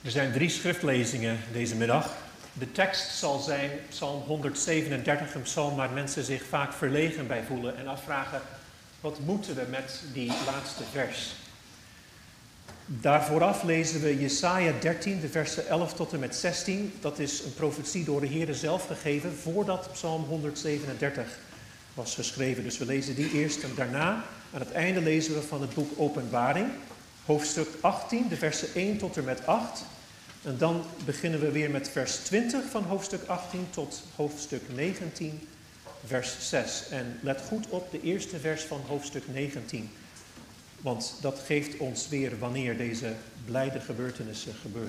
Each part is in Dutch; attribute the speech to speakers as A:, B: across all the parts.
A: Er zijn 3 schriftlezingen deze middag. De tekst zal zijn Psalm 137, een psalm waar mensen zich vaak verlegen bij voelen en afvragen, wat moeten we met die laatste vers? Daar vooraf lezen we Jesaja 13, de versen 11 tot en met 16. Dat is een profetie door de Heere zelf gegeven voordat Psalm 137 was geschreven. Dus we lezen die eerst en daarna, aan het einde lezen we van het boek Openbaring, hoofdstuk 18, de versen 1 tot en met 8. En dan beginnen we weer met vers 20 van hoofdstuk 18 tot hoofdstuk 19, vers 6. En let goed op de eerste vers van hoofdstuk 19. Want dat geeft ons weer wanneer deze blijde gebeurtenissen gebeuren.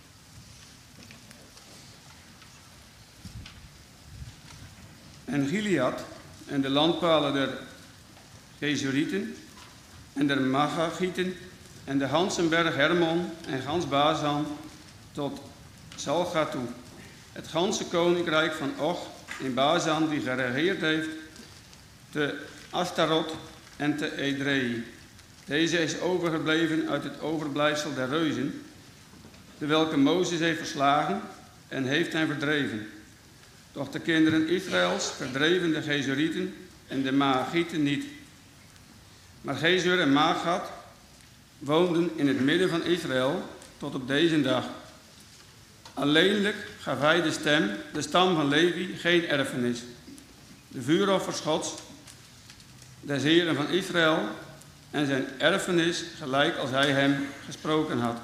B: En Gilead en de landpalen der Gezurieten en der Magagieten en de Hansenberg Hermon en gans Bazan tot Salga toe. Het ganse koninkrijk van Och in Bazan die geregeerd heeft te Astarot en te Edrei. Deze is overgebleven uit het overblijfsel der reuzen, de welke Mozes heeft verslagen en heeft hen verdreven. Doch de kinderen Israëls verdreven de Gezurieten en de Maagieten niet. Maar Gezur en Magat woonden in het midden van Israël tot op deze dag. Alleenlijk gaf hij de stam van Levi, geen erfenis. De vuuroffers Gods, des Heren van Israël, en zijn erfenis gelijk als hij hem gesproken had.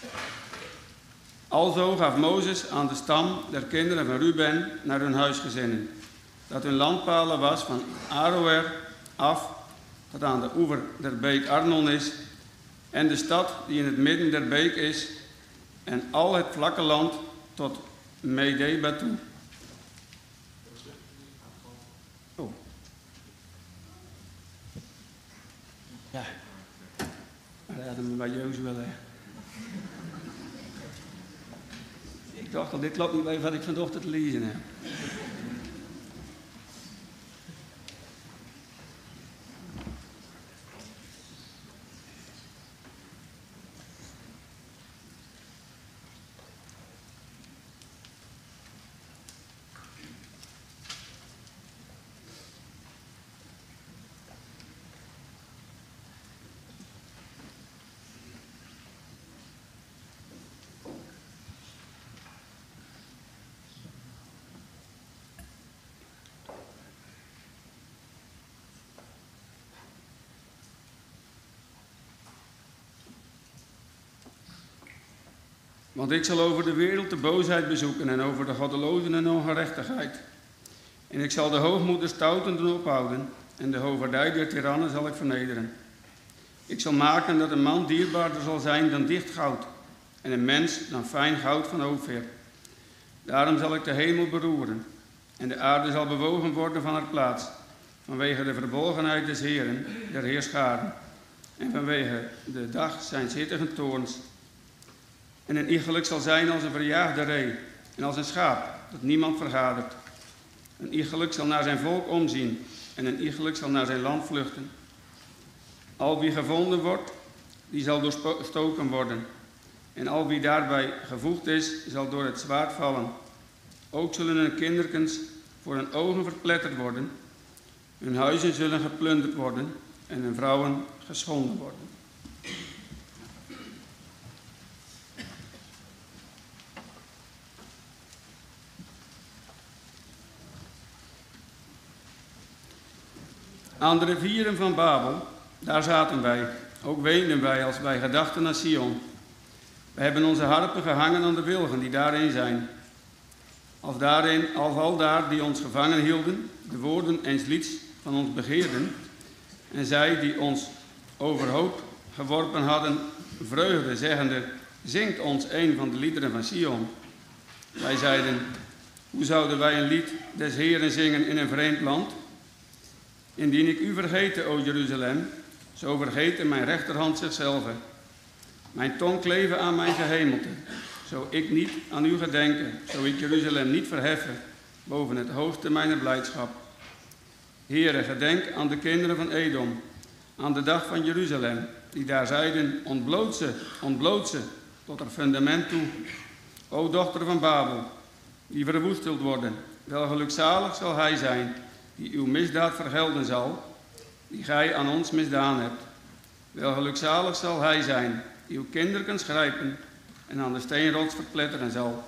B: Alzo gaf Mozes aan de stam der kinderen van Ruben naar hun huisgezinnen, dat hun landpalen was van Aroer af, dat aan de oever der beek Arnon is, en de stad die in het midden der beek is, en al het vlakke land tot Medeba toe. Oh. Ja, dat hadden we bij Jozua. Ik dacht al, dit klopt niet bij wat ik vanochtend te lezen heb. Want ik zal over de wereld de boosheid bezoeken en over de goddelozen en ongerechtigheid. En ik zal de hoogmoed der stoutenden ophouden en de hovaardij der tirannen zal ik vernederen. Ik zal maken dat een man dierbaarder zal zijn dan dicht goud en een mens dan fijn goud van Ofir. Daarom zal ik de hemel beroeren en de aarde zal bewogen worden van haar plaats, vanwege de verbolgenheid des Heeren, der Heerscharen, en vanwege de dag zijn zittigen toorns. En een iegelijk zal zijn als een verjaagde ree en als een schaap dat niemand vergadert. Een iegelijk zal naar zijn volk omzien en een iegelijk zal naar zijn land vluchten. Al wie gevonden wordt, die zal doorstoken worden. En al wie daarbij gevoegd is, zal door het zwaard vallen. Ook zullen hun kinderkens voor hun ogen verpletterd worden. Hun huizen zullen geplunderd worden en hun vrouwen geschonden worden. Aan de rivieren van Babel, daar zaten wij, ook weenden wij als wij gedachten aan Sion. We hebben onze harpen gehangen aan de wilgen die daarin zijn. Als al daar die ons gevangen hielden, de woorden eens lieds van ons begeerden, en zij die ons overhoop geworpen hadden, vreugde, zeggende, zingt ons een van de liederen van Sion. Wij zeiden, hoe zouden wij een lied des Heeren zingen in een vreemd land? Indien ik u vergeten, o Jeruzalem, zo vergeten mijn rechterhand zichzelf. Mijn tong kleven aan mijn gehemelte, zo ik niet aan u gedenken, zo ik Jeruzalem niet verheffen boven het hoogste mijner blijdschap. Heere, gedenk aan de kinderen van Edom, aan de dag van Jeruzalem, die daar zeiden, ontbloot ze, tot haar fundament toe. O dochter van Babel, die verwoest zult worden, wel gelukzalig zal hij zijn, die uw misdaad vergelden zal, die gij aan ons misdaan hebt. Wel gelukzalig zal hij zijn, die uw kinderkens grijpen en aan de steenrots verpletteren zal.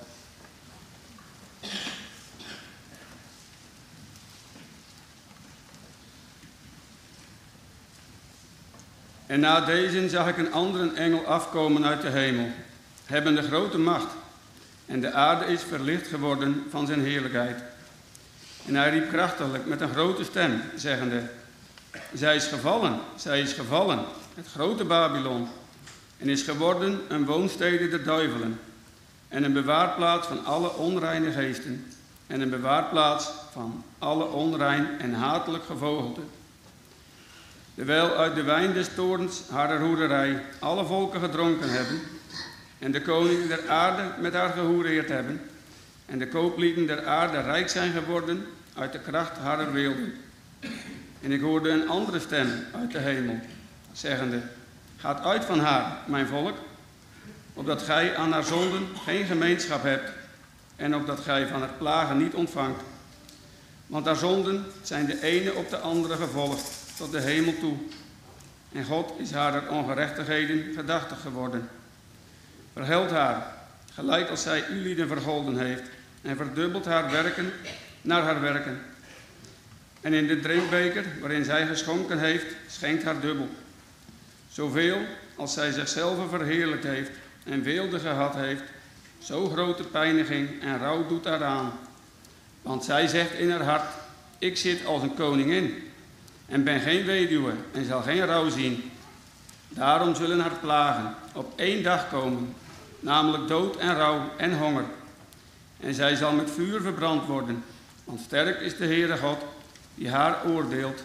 B: En na deze zag ik een andere engel afkomen uit de hemel, hebbende grote macht, en de aarde is verlicht geworden van zijn heerlijkheid. En hij riep krachtiglijk met een grote stem, zeggende: zij is gevallen, het grote Babylon, en is geworden een woonstede der duivelen, en een bewaarplaats van alle onreine geesten, en een bewaarplaats van alle onrein en hatelijk gevogelte. Terwijl uit de wijn des toorns haar hoererij alle volken gedronken hebben, en de koningen der aarde met haar gehoereerd hebben, en de kooplieden der aarde rijk zijn geworden uit de kracht harer weelde. En ik hoorde een andere stem uit de hemel, zeggende: gaat uit van haar, mijn volk, opdat gij aan haar zonden geen gemeenschap hebt, en opdat gij van haar plagen niet ontvangt. Want haar zonden zijn de ene op de andere gevolgd, tot de hemel toe. En God is haar ongerechtigheden gedachtig geworden. Vergeld haar, gelijk als zij u lieden vergolden heeft, en verdubbelt haar werken naar haar werken. En in de drinkbeker waarin zij geschonken heeft, schenkt haar dubbel. Zoveel als zij zichzelf verheerlijkt heeft en weelde gehad heeft, zo grote pijniging en rouw doet haar aan. Want zij zegt in haar hart: ik zit als een koningin en ben geen weduwe en zal geen rouw zien. Daarom zullen haar plagen op één dag komen, namelijk dood en rouw en honger. En zij zal met vuur verbrand worden, want sterk is de Heere God die haar oordeelt.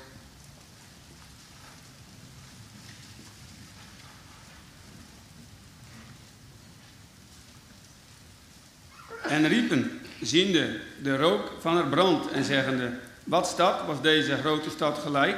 B: En riepen, ziende de rook van haar brand en zeggende: wat stad was deze grote stad gelijk?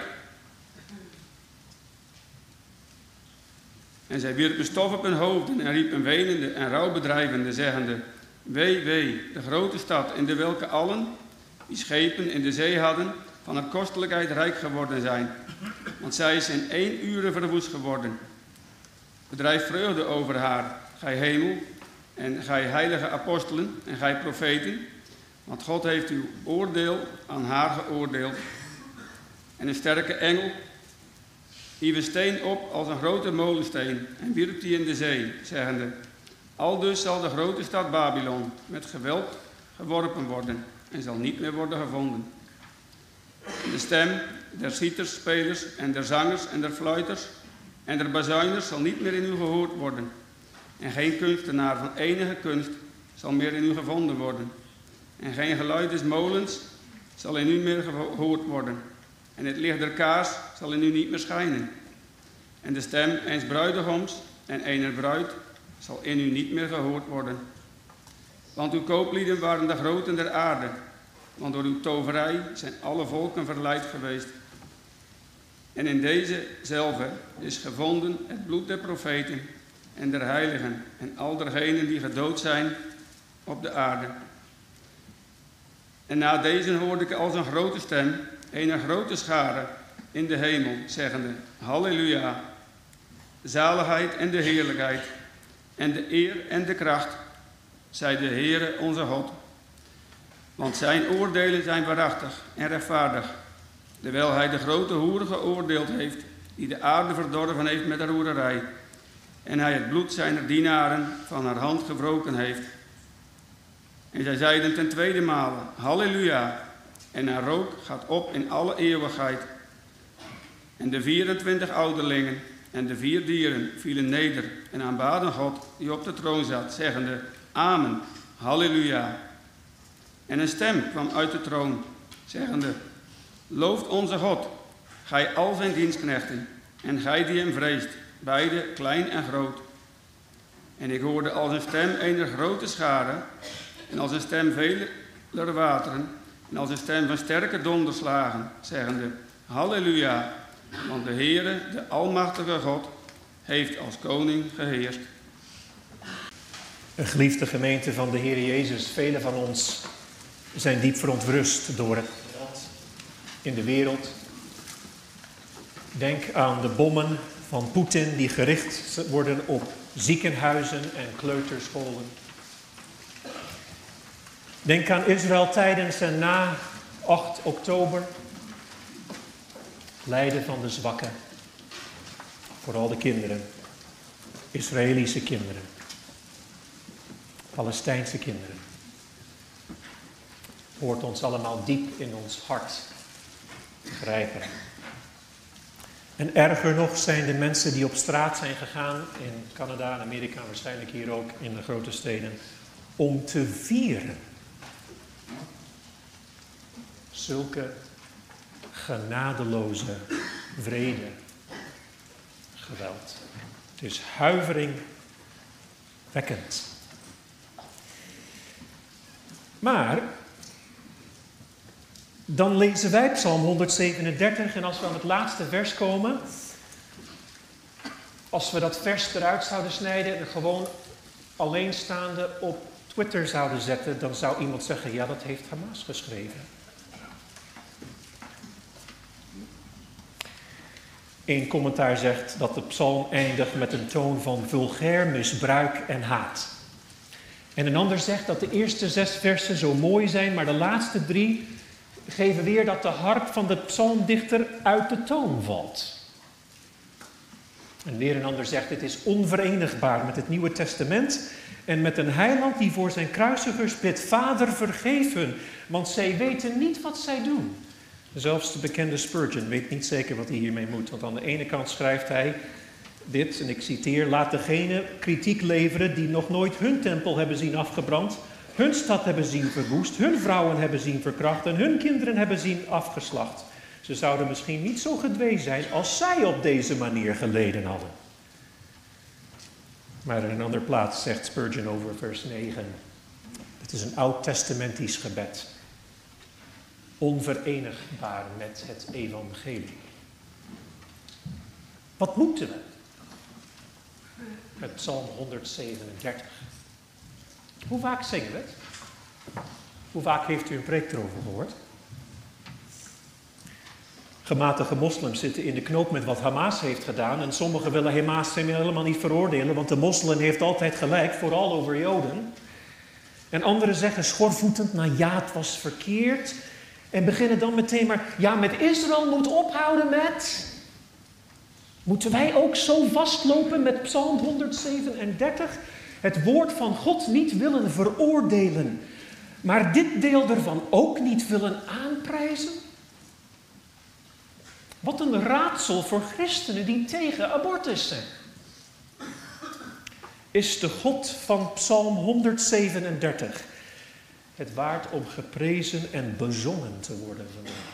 B: En zij wierpen stof op hun hoofden en riepen wenende en rouwbedrijvende, zeggende: wee, wee, de grote stad, in de welke allen die schepen in de zee hadden, van haar kostelijkheid rijk geworden zijn. Want zij is in 1 uur verwoest geworden. Bedrijf vreugde over haar, gij hemel, en gij heilige apostelen en gij profeten, want God heeft uw oordeel aan haar geoordeeld. En een sterke engel hief een steen op als een grote molensteen en wierp die in de zee, zeggende: aldus zal de grote stad Babylon met geweld geworpen worden en zal niet meer worden gevonden. En de stem der cieters, spelers en der zangers en der fluiters en der bazuiners zal niet meer in u gehoord worden. En geen kunstenaar van enige kunst zal meer in u gevonden worden. En geen geluid des molens zal in u meer gehoord worden. En het licht der kaars zal in u niet meer schijnen. En de stem eens bruidegoms en einer bruid zal in u niet meer gehoord worden. Want uw kooplieden waren de groten der aarde. Want door uw toverij zijn alle volken verleid geweest. En in deze zelve is gevonden het bloed der profeten en der heiligen en al dergenen die gedood zijn op de aarde. En na deze hoorde ik als een grote stem, een grote schare in de hemel, zeggende: Halleluja, zaligheid en de heerlijkheid en de eer en de kracht, zij de Heere onze God. Want zijn oordelen zijn waarachtig en rechtvaardig, terwijl hij de grote hoer geoordeeld heeft, die de aarde verdorven heeft met haar hoererij, en hij het bloed zijner dienaren van haar hand gewroken heeft. En zij zeiden ten tweede male: Halleluja, en haar rook gaat op in alle eeuwigheid. En de 24 ouderlingen en de 4 dieren vielen neder en aanbaden God die op de troon zat, zeggende: Amen, Halleluja. En een stem kwam uit de troon, zeggende: Looft onze God, gij al zijn dienstknechten, en gij die hem vreest, beide klein en groot. En ik hoorde als een stem ener grote schare, en als een stem veler wateren, en als een stem van sterke donderslagen, zeggende: Halleluja, want de Heere, de almachtige God, heeft als koning geheerst.
A: Een geliefde gemeente van de Heer Jezus, velen van ons zijn diep verontrust door het geweld in de wereld. Denk aan de bommen van Poetin die gericht worden op ziekenhuizen en kleuterscholen. Denk aan Israël tijdens en na 8 oktober. Lijden van de zwakken. Vooral de kinderen. Israëlische kinderen. Palestijnse kinderen. Hoort ons allemaal diep in ons hart te grijpen. En erger nog zijn de mensen die op straat zijn gegaan in Canada en Amerika, waarschijnlijk hier ook in de grote steden, om te vieren. Zulke genadeloze, wrede geweld. Het is huiveringwekkend. Maar dan lezen wij Psalm 137 en als we aan het laatste vers komen, als we dat vers eruit zouden snijden en gewoon alleenstaande op Twitter zouden zetten, dan zou iemand zeggen, ja, dat heeft Hamas geschreven. Eén commentaar zegt dat de psalm eindigt met een toon van vulgair misbruik en haat. En een ander zegt dat de eerste 6 versen zo mooi zijn, maar de laatste 3 geven weer dat de harp van de psalmdichter uit de toon valt. En weer een ander zegt, het is onverenigbaar met het Nieuwe Testament en met een heiland die voor zijn kruisigers bidt, Vader vergeef hun, want zij weten niet wat zij doen. Zelfs de bekende Spurgeon weet niet zeker wat hij hiermee moet, want aan de ene kant schrijft hij dit, en ik citeer, laat degene kritiek leveren die nog nooit hun tempel hebben zien afgebrand, hun stad hebben zien verwoest, hun vrouwen hebben zien verkracht en hun kinderen hebben zien afgeslacht. Ze zouden misschien niet zo gedwee zijn als zij op deze manier geleden hadden. Maar in een andere plaats zegt Spurgeon over vers 9. Het is een oud-testamentisch gebed. Onverenigbaar met het evangelie. Wat moeten we met Psalm 137? Hoe vaak zingen we het? Hoe vaak heeft u een preek erover gehoord? Gematigde moslims zitten in de knoop met wat Hamas heeft gedaan. En sommigen willen Hamas helemaal niet veroordelen, want de moslim heeft altijd gelijk, vooral over Joden. En anderen zeggen schoorvoetend, nou ja, het was verkeerd. En beginnen dan meteen maar, ja, met Israël moet ophouden met. Moeten wij ook zo vastlopen met Psalm 137? Het woord van God niet willen veroordelen, maar dit deel ervan ook niet willen aanprijzen? Wat een raadsel voor christenen die tegen abortus zijn. Is de God van Psalm 137 het waard om geprezen en bezongen te worden vandaag?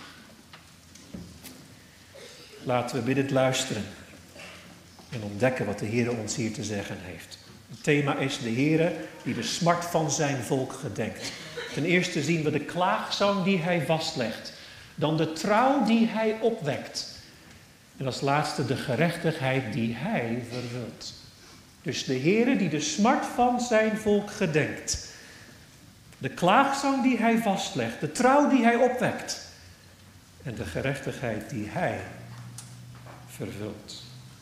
A: Laten we biddend luisteren en ontdekken wat de Heer ons hier te zeggen heeft. Het thema is de Heer die de smart van zijn volk gedenkt. Ten eerste zien we de klaagzang die hij vastlegt. Dan de trouw die hij opwekt. En als laatste de gerechtigheid die hij vervult. Dus de Heer die de smart van zijn volk gedenkt. De klaagzang die hij vastlegt. De trouw die hij opwekt. En de gerechtigheid die hij vervult.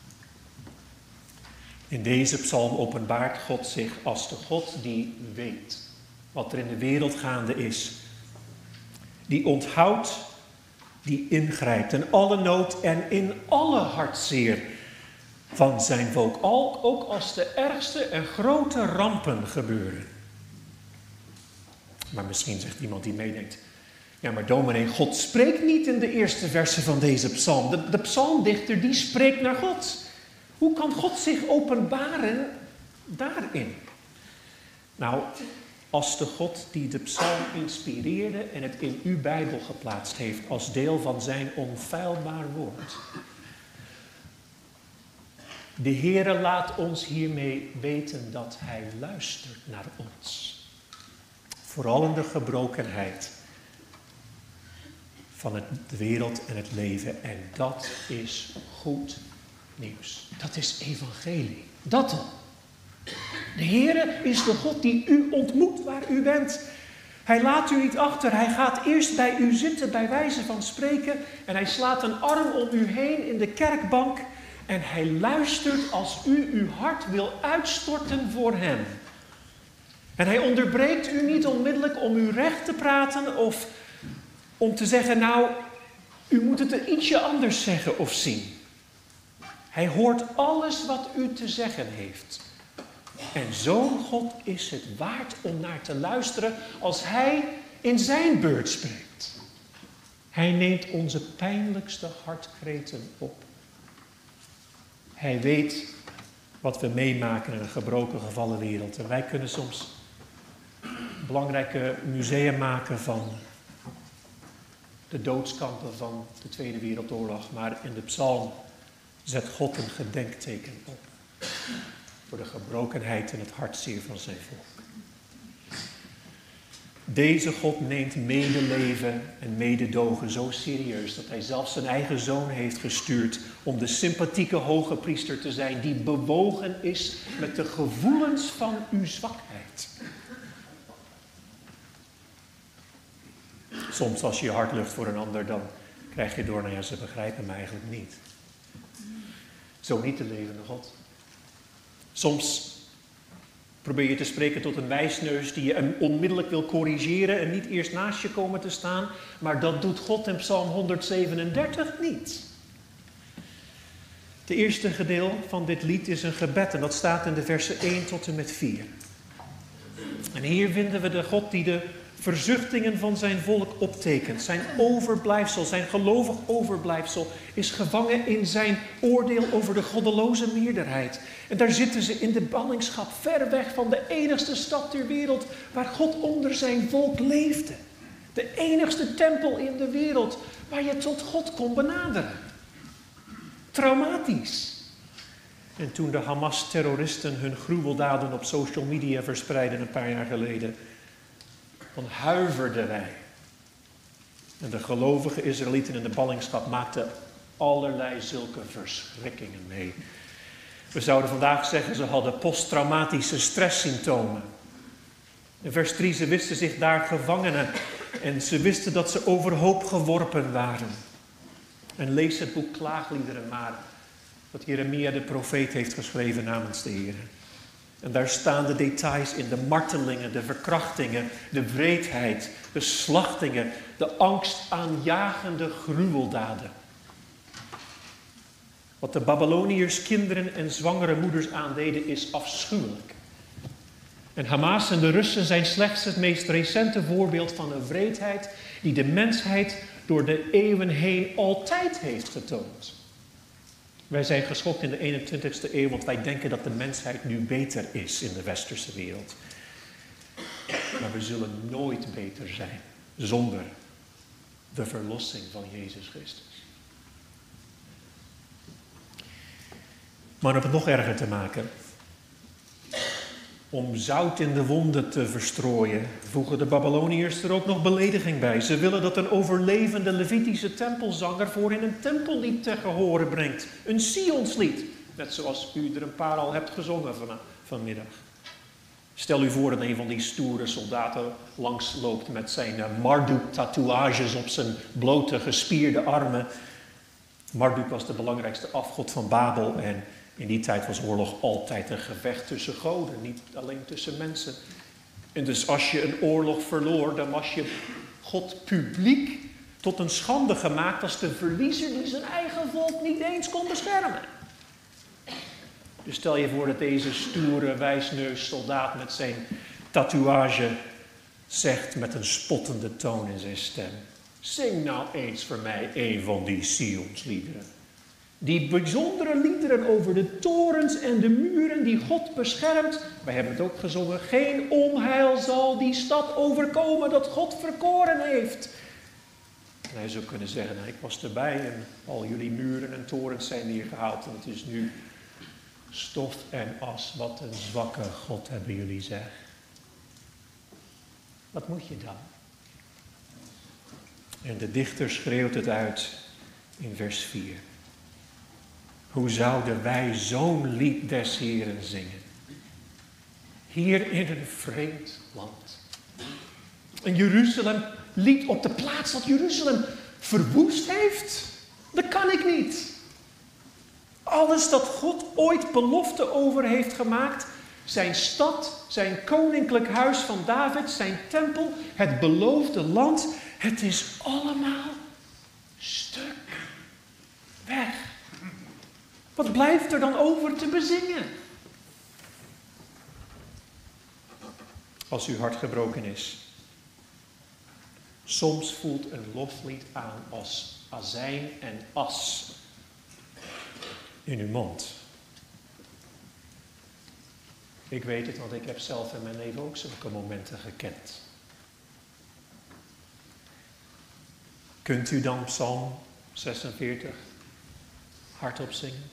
A: In deze psalm openbaart God zich als de God die weet wat er in de wereld gaande is. Die onthoudt, die ingrijpt in alle nood en in alle hartzeer van zijn volk. Ook als de ergste en grote rampen gebeuren. Maar misschien zegt iemand die meedenkt, ja maar dominee, God spreekt niet in de eerste versen van deze psalm. De psalmdichter die spreekt naar God. Hoe kan God zich openbaren daarin? Nou, als de God die de psalm inspireerde en het in uw Bijbel geplaatst heeft als deel van zijn onfeilbaar woord. De Heere laat ons hiermee weten dat hij luistert naar ons. Vooral in de gebrokenheid van de wereld en het leven. En dat is goed nieuws. Dat is evangelie. Dat al. De Heere is de God die u ontmoet waar u bent. Hij laat u niet achter. Hij gaat eerst bij u zitten, bij wijze van spreken. En hij slaat een arm om u heen in de kerkbank. En hij luistert als u uw hart wil uitstorten voor hem. En hij onderbreekt u niet onmiddellijk om u recht te praten of om te zeggen, nou, u moet het er ietsje anders zeggen of zien. Hij hoort alles wat u te zeggen heeft. En zo'n God is het waard om naar te luisteren als hij in zijn beurt spreekt. Hij neemt onze pijnlijkste hartkreten op. Hij weet wat we meemaken in een gebroken, gevallen wereld. En wij kunnen soms belangrijke musea maken van de doodskampen van de Tweede Wereldoorlog. Maar in de psalm zet God een gedenkteken op voor de gebrokenheid en het hartzeer van zijn volk. Deze God neemt medeleven en mededogen zo serieus dat hij zelfs zijn eigen zoon heeft gestuurd om de sympathieke hoge priester te zijn die bewogen is met de gevoelens van uw zwakheid. Soms als je je hart lucht voor een ander, dan krijg je door, nou ja, ze begrijpen me eigenlijk niet. Zo niet de levende God. Soms probeer je te spreken tot een wijsneus die je onmiddellijk wil corrigeren en niet eerst naast je komen te staan. Maar dat doet God in Psalm 137 niet. Het eerste gedeelte van dit lied is een gebed en dat staat in de versen 1 tot en met 4. En hier vinden we de God die de verzuchtingen van zijn volk optekent. Zijn overblijfsel, zijn gelovig overblijfsel is gevangen in zijn oordeel over de goddeloze meerderheid. En daar zitten ze in de ballingschap, ver weg van de enigste stad ter wereld waar God onder zijn volk leefde. De enigste tempel in de wereld waar je tot God kon benaderen. Traumatisch. En toen de Hamas-terroristen hun gruweldaden op social media verspreidden een paar jaar geleden, dan huiverden wij. En de gelovige Israëlieten in de ballingschap maakten allerlei zulke verschrikkingen mee. We zouden vandaag zeggen, ze hadden posttraumatische stresssymptomen. In vers 3, ze wisten zich daar gevangenen en ze wisten dat ze overhoop geworpen waren. En lees het boek Klaagliederen maar, dat Jeremia de profeet heeft geschreven namens de Heer. En daar staan de details in, de martelingen, de verkrachtingen, de wreedheid, de slachtingen, de angstaanjagende gruweldaden. Wat de Babyloniërs kinderen en zwangere moeders aandeden is afschuwelijk. En Hamas en de Russen zijn slechts het meest recente voorbeeld van een wreedheid die de mensheid door de eeuwen heen altijd heeft getoond. Wij zijn geschokt in de 21ste eeuw, want wij denken dat de mensheid nu beter is in de westerse wereld. Maar we zullen nooit beter zijn zonder de verlossing van Jezus Christus. Maar om het nog erger te maken, om zout in de wonden te verstrooien, voegen de Babyloniërs er ook nog belediging bij. Ze willen dat een overlevende Levitische tempelzanger voor in een tempellied te gehoren brengt. Een Sionslied, net zoals u er een paar al hebt gezongen vanmiddag. Stel u voor dat een van die stoere soldaten langsloopt met zijn Marduk-tatoeages op zijn blote gespierde armen. Marduk was de belangrijkste afgod van Babel en in die tijd was oorlog altijd een gevecht tussen goden, niet alleen tussen mensen. En dus als je een oorlog verloor, dan was je God publiek tot een schande gemaakt als de verliezer die zijn eigen volk niet eens kon beschermen. Dus stel je voor dat deze stoere wijsneus soldaat met zijn tatoeage zegt met een spottende toon in zijn stem: zing nou eens voor mij een van die Sionsliederen. Die bijzondere liederen over de torens en de muren die God beschermt. Wij hebben het ook gezongen. Geen onheil zal die stad overkomen dat God verkoren heeft. En hij zou kunnen zeggen, nou, ik was erbij en al jullie muren en torens zijn neergehaald. En het is nu stof en as. Wat een zwakke God hebben jullie zeg. Wat moet je dan? En de dichter schreeuwt het uit in vers 4. Hoe zouden wij zo'n lied des Heren zingen? hier in een vreemd land. En Jeruzalem liet op de plaats dat Jeruzalem verwoest heeft. Dat kan ik niet. Alles dat God ooit belofte over heeft gemaakt, zijn stad, zijn koninklijk huis van David, zijn tempel, het beloofde land, het is allemaal stuk weg. Wat blijft er dan over te bezingen? Als uw hart gebroken is. Soms voelt een loflied aan als azijn en as in uw mond. Ik weet het, want ik heb zelf in mijn leven ook zulke momenten gekend. Kunt u dan Psalm 46 hardop zingen?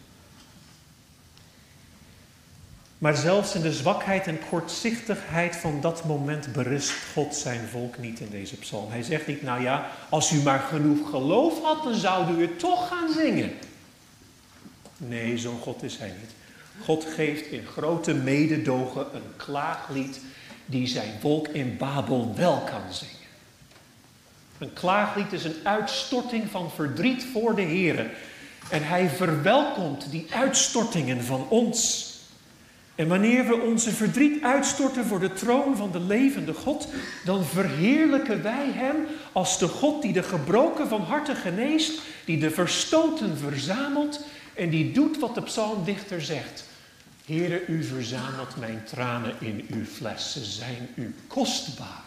A: Maar zelfs in de zwakheid en kortzichtigheid van dat moment berust God zijn volk niet in deze psalm. Hij zegt niet, nou ja, als u maar genoeg geloof had, dan zou u het toch gaan zingen. Nee, zo'n God is hij niet. God geeft in grote mededogen een klaaglied die zijn volk in Babel wel kan zingen. Een klaaglied is een uitstorting van verdriet voor de Heere. En hij verwelkomt die uitstortingen van ons. En wanneer we onze verdriet uitstorten voor de troon van de levende God, dan verheerlijken wij hem als de God die de gebroken van harte geneest, die de verstoten verzamelt en die doet wat de psalmdichter zegt. Heere, u verzamelt mijn tranen in uw fles, ze zijn u kostbaar.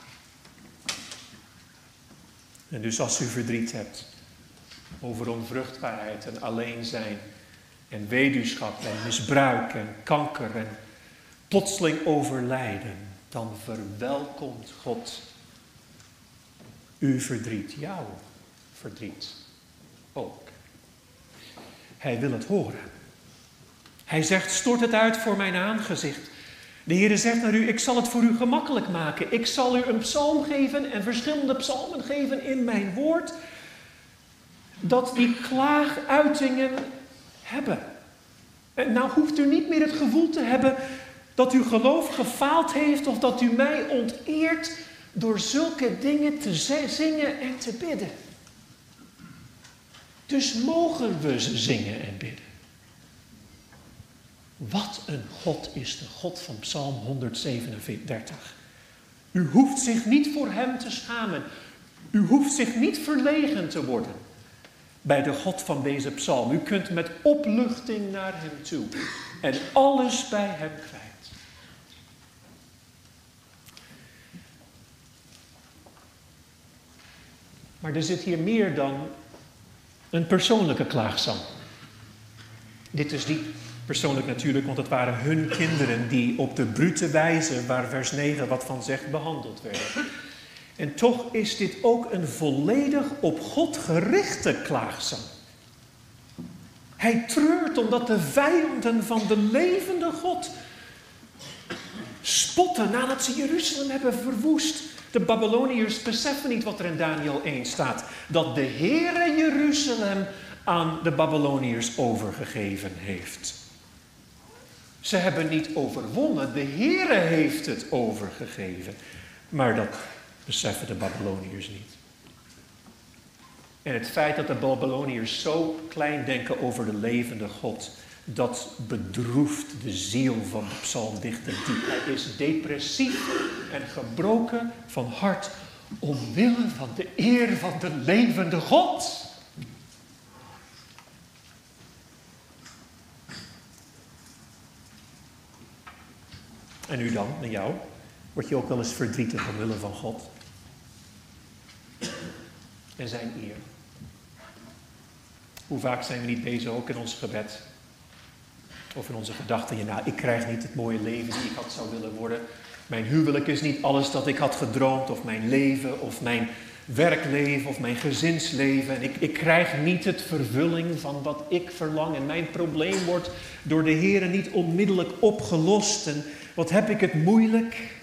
A: En dus als u verdriet hebt over onvruchtbaarheid en alleen zijn en weduwschap en misbruik en kanker en plotseling overlijden, dan verwelkomt God uw verdriet, jouw verdriet ook. Hij wil het horen. Hij zegt, stort het uit voor mijn aangezicht. De Heere zegt naar u, ik zal het voor u gemakkelijk maken. Ik zal u een psalm geven en verschillende psalmen geven in mijn woord, dat die klaaguitingen hebben. En nou hoeft u niet meer het gevoel te hebben dat uw geloof gefaald heeft of dat u mij onteert door zulke dingen te zingen en te bidden. Dus mogen we ze zingen en bidden. Wat een God is de God van Psalm 137. U hoeft zich niet voor hem te schamen. U hoeft zich niet verlegen te worden bij de God van deze psalm. U kunt met opluchting naar hem toe en alles bij hem kwijt. Maar er zit hier meer dan een persoonlijke klaagzang. Dit is niet persoonlijk natuurlijk, want het waren hun kinderen die op de brute wijze, waar vers 9 wat van zegt, behandeld werden. En toch is dit ook een volledig op God gerichte klaagzang. Hij treurt omdat de vijanden van de levende God spotten nadat ze Jeruzalem hebben verwoest. De Babyloniërs beseffen niet wat er in Daniel 1 staat. Dat de Heere Jeruzalem aan de Babyloniërs overgegeven heeft. Ze hebben niet overwonnen, de Heere heeft het overgegeven. Maar dat beseffen de Babyloniërs niet. En het feit dat de Babyloniërs zo klein denken over de levende God, dat bedroeft de ziel van de psalmdichter diep. Hij is depressief en gebroken van hart omwille van de eer van de levende God. En u dan, en jou? Word je ook wel eens verdrietig omwille van God? En zijn eer. Hoe vaak zijn we niet bezig, ook in ons gebed, of in onze gedachten, ja, nou, ik krijg niet het mooie leven die ik had zou willen worden. Mijn huwelijk is niet alles dat ik had gedroomd, of mijn leven, of mijn werkleven, of mijn gezinsleven. En ik krijg niet het vervulling van wat ik verlang. En mijn probleem wordt door de Heere niet onmiddellijk opgelost. En wat heb ik het moeilijk?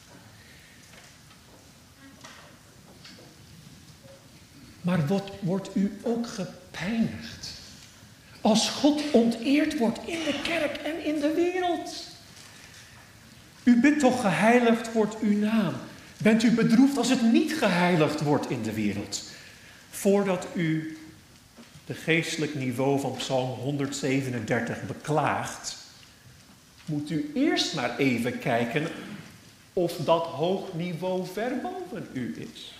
A: Maar wordt u ook gepijnigd als God onteerd wordt in de kerk en in de wereld? U bidt toch geheiligd wordt uw naam. Bent u bedroefd als het niet geheiligd wordt in de wereld? Voordat u de geestelijk niveau van Psalm 137 beklaagt, moet u eerst maar even kijken of dat hoog niveau ver boven u is.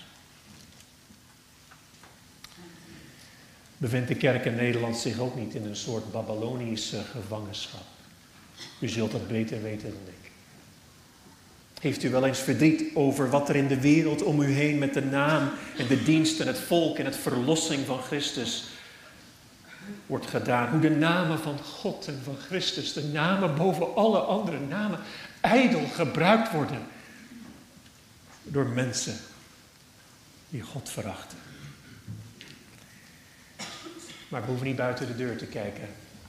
A: Bevindt de kerk in Nederland zich ook niet in een soort Babylonische gevangenschap? U zult dat beter weten dan ik. Heeft u wel eens verdriet over wat er in de wereld om u heen met de naam en de dienst en het volk en het verlossing van Christus wordt gedaan? Hoe de namen van God en van Christus, de namen boven alle andere namen, ijdel gebruikt worden door mensen die God verachten. Maar we hoeven niet buiten de deur te kijken.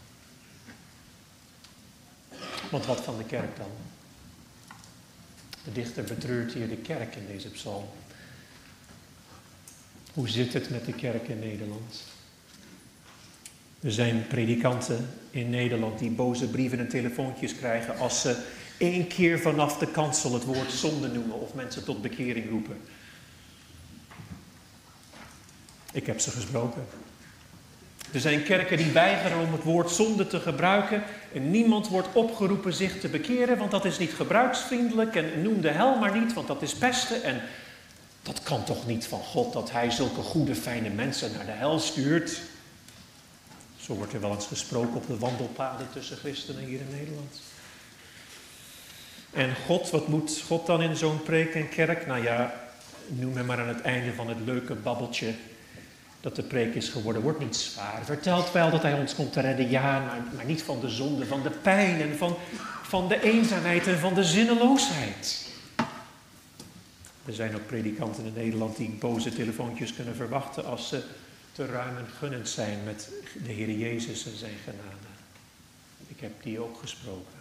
A: Want wat van de kerk dan? De dichter betreurt hier de kerk in deze psalm. Hoe zit het met de kerk in Nederland? Er zijn predikanten in Nederland die boze brieven en telefoontjes krijgen als ze 1 keer vanaf de kansel het woord zonde noemen of mensen tot bekering roepen. Ik heb ze gesproken. Er zijn kerken die weigeren om het woord zonde te gebruiken en niemand wordt opgeroepen zich te bekeren, want dat is niet gebruiksvriendelijk en noem de hel maar niet, want dat is pesten en dat kan toch niet van God dat hij zulke goede, fijne mensen naar de hel stuurt. Zo wordt er wel eens gesproken op de wandelpaden tussen christenen hier in Nederland. En God, wat moet God dan in zo'n preek en kerk? Nou ja, noem hem maar aan het einde van het leuke babbeltje dat de preek is geworden, wordt niet zwaar. Vertelt wel dat hij ons komt te redden, ja, maar niet van de zonde, van de pijn en van de eenzaamheid en van de zinneloosheid. Er zijn ook predikanten in Nederland die boze telefoontjes kunnen verwachten als ze te ruim en gunnend zijn met de Heer Jezus en zijn genade. Ik heb die ook gesproken.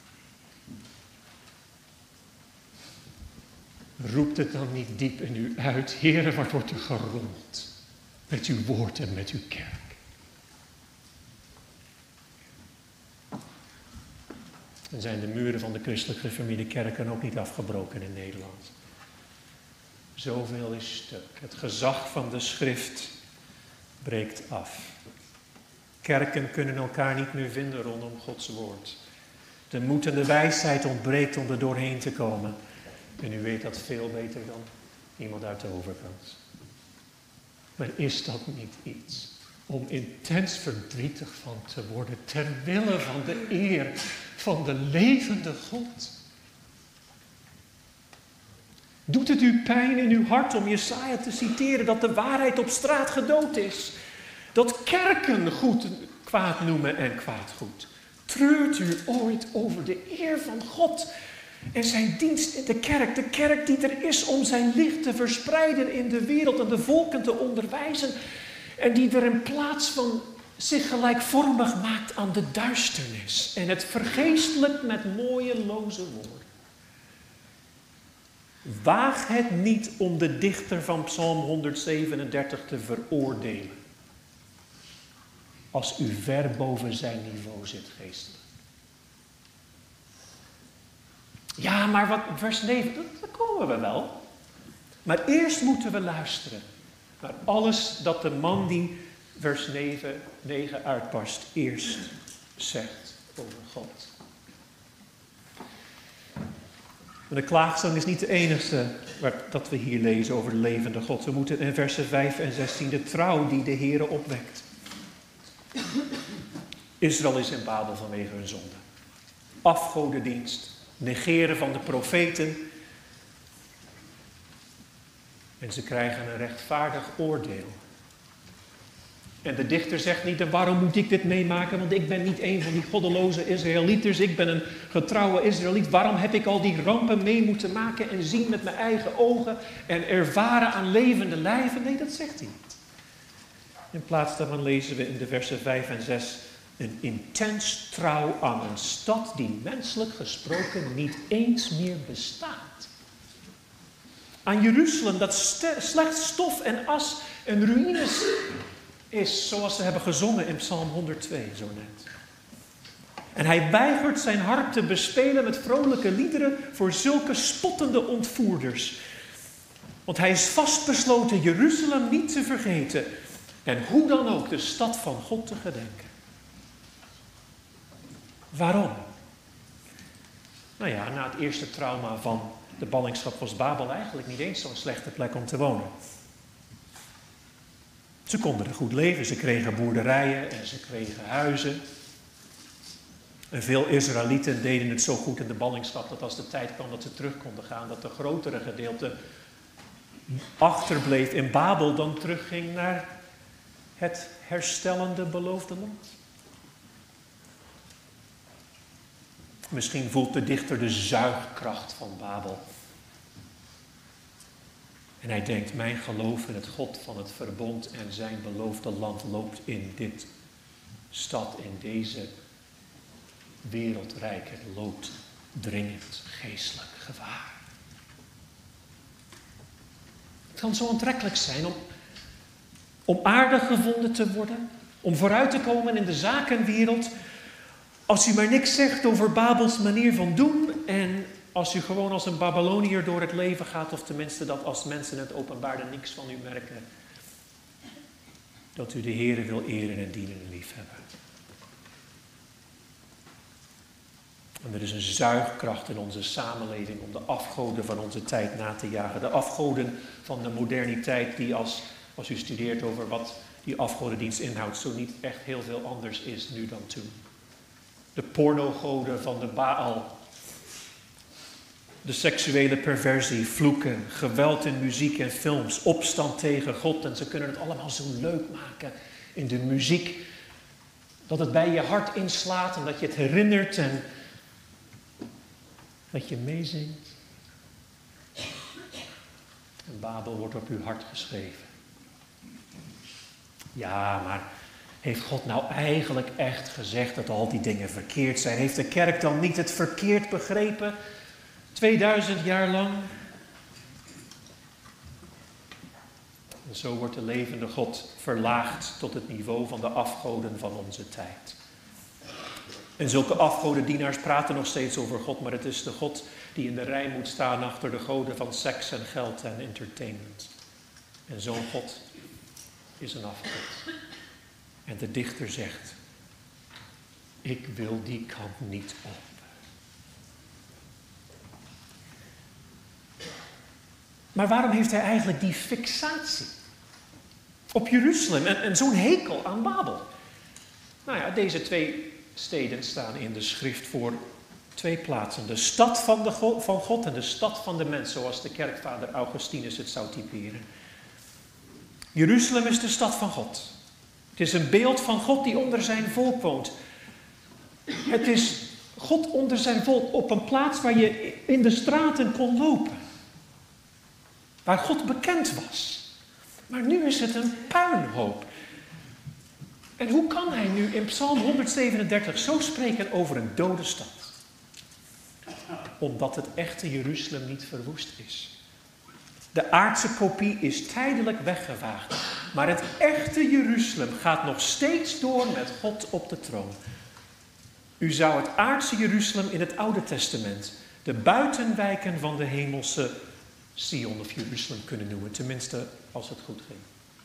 A: Roept het dan niet diep in u uit, Heere, wat wordt er gerold met uw woord en met uw kerk? En zijn de muren van de christelijk gereformeerde kerken ook niet afgebroken in Nederland? Zoveel is stuk. Het gezag van de schrift breekt af. Kerken kunnen elkaar niet meer vinden rondom Gods woord. De moed en de wijsheid ontbreekt om er doorheen te komen. En u weet dat veel beter dan iemand uit de overkant. Maar is dat niet iets om intens verdrietig van te worden ter wille van de eer van de levende God? Doet het u pijn in uw hart om Jesaja te citeren dat de waarheid op straat gedood is? Dat kerken goed kwaad noemen en kwaad goed. Treurt u ooit over de eer van God en zijn dienst in de kerk die er is om zijn licht te verspreiden in de wereld en de volken te onderwijzen en die er in plaats van zich gelijkvormig maakt aan de duisternis en het vergeestelijkt met mooie loze woorden. Waag het niet om de dichter van Psalm 137 te veroordelen als u ver boven zijn niveau zit geestelijk. Ja, maar wat, vers 9, daar komen we wel. Maar eerst moeten we luisteren naar alles dat de man die vers 9 uitbarst eerst zegt over God. Maar de klaagzang is niet de enige dat we hier lezen over de levende God. We moeten in versen 5 en 16 de trouw die de Heere opwekt. Israël is in Babel vanwege hun zonde. Afgodendienst, negeren van de profeten. En ze krijgen een rechtvaardig oordeel. En de dichter zegt niet, en waarom moet ik dit meemaken? Want ik ben niet een van die goddeloze Israëlieters. Ik ben een getrouwe Israëliet. Waarom heb ik al die rampen mee moeten maken en zien met mijn eigen ogen en ervaren aan levende lijven? Nee, dat zegt hij niet. In plaats daarvan lezen we in de versen 5 en 6 een intens trouw aan een stad die menselijk gesproken niet eens meer bestaat. Aan Jeruzalem dat slechts stof en as en ruïnes is, zoals ze hebben gezongen in Psalm 102 zo net. En hij weigert zijn harp te bespelen met vrolijke liederen voor zulke spottende ontvoerders. Want hij is vastbesloten Jeruzalem niet te vergeten. En hoe dan ook de stad van God te gedenken. Waarom? Nou ja, na het eerste trauma van de ballingschap was Babel eigenlijk niet eens zo'n slechte plek om te wonen. Ze konden er goed leven, ze kregen boerderijen en ze kregen huizen. En veel Israëlieten deden het zo goed in de ballingschap dat als de tijd kwam dat ze terug konden gaan, dat de grotere gedeelte achterbleef in Babel dan terugging naar het herstellende beloofde land. Misschien voelt de dichter de zuigkracht van Babel. En hij denkt, mijn geloof in het God van het verbond en zijn beloofde land loopt in dit stad, in deze wereldrijk. Het loopt dringend geestelijk gevaar. Het kan zo aantrekkelijk zijn om aardig gevonden te worden, om vooruit te komen in de zakenwereld, als u maar niks zegt over Babels manier van doen en als u gewoon als een Babyloniër door het leven gaat, of tenminste dat als mensen het openbaarde niks van u merken, dat u de Heere wil eren en dienen en liefhebben. En er is een zuigkracht in onze samenleving om de afgoden van onze tijd na te jagen. De afgoden van de moderniteit die als u studeert over wat die afgodendienst inhoudt, zo niet echt heel veel anders is nu dan toen. De pornogoden van de Baal. De seksuele perversie, vloeken, geweld in muziek en films, opstand tegen God. En ze kunnen het allemaal zo leuk maken in de muziek. Dat het bij je hart inslaat en dat je het herinnert en dat je meezingt. En Babel wordt op uw hart geschreven. Ja, maar heeft God nou eigenlijk echt gezegd dat al die dingen verkeerd zijn? Heeft de kerk dan niet het verkeerd begrepen? 2000 jaar lang. En zo wordt de levende God verlaagd tot het niveau van de afgoden van onze tijd. En zulke afgodendienaars praten nog steeds over God, maar het is de God die in de rij moet staan achter de goden van seks en geld en entertainment. En zo'n God is een afgod. En de dichter zegt, ik wil die kant niet op. Maar waarom heeft hij eigenlijk die fixatie op Jeruzalem en zo'n hekel aan Babel? Nou ja, deze twee steden staan in de schrift voor twee plaatsen. De stad van God en de stad van de mens, zoals de kerkvader Augustinus het zou typeren. Jeruzalem is de stad van God. Het is een beeld van God die onder zijn volk woont. Het is God onder zijn volk op een plaats waar je in de straten kon lopen. Waar God bekend was. Maar nu is het een puinhoop. En hoe kan hij nu in Psalm 137 zo spreken over een dode stad? Omdat het echte Jeruzalem niet verwoest is. De aardse kopie is tijdelijk weggevaagd. Maar het echte Jeruzalem gaat nog steeds door met God op de troon. U zou het aardse Jeruzalem in het Oude Testament de buitenwijken van de hemelse Sion of Jeruzalem kunnen noemen. Tenminste, als het goed ging.